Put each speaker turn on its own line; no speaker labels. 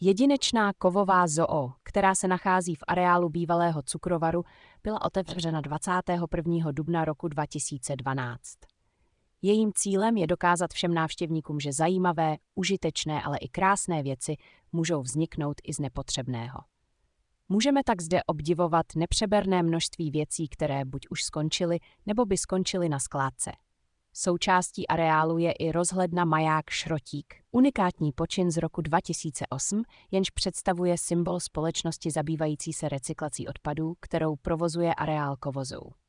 Jedinečná kovová zoo, která se nachází v areálu bývalého cukrovaru, byla otevřena 21. dubna roku 2012. Jejím cílem je dokázat všem návštěvníkům, že zajímavé, užitečné, ale i krásné věci můžou vzniknout i z nepotřebného. Můžeme tak zde obdivovat nepřeberné množství věcí, které buď už skončily, nebo by skončily na skládce. Součástí areálu je i rozhledna Maják Šrotík, unikátní počin z roku 2008, jenž představuje symbol společnosti zabývající se recyklací odpadů, kterou provozuje areál kovozů.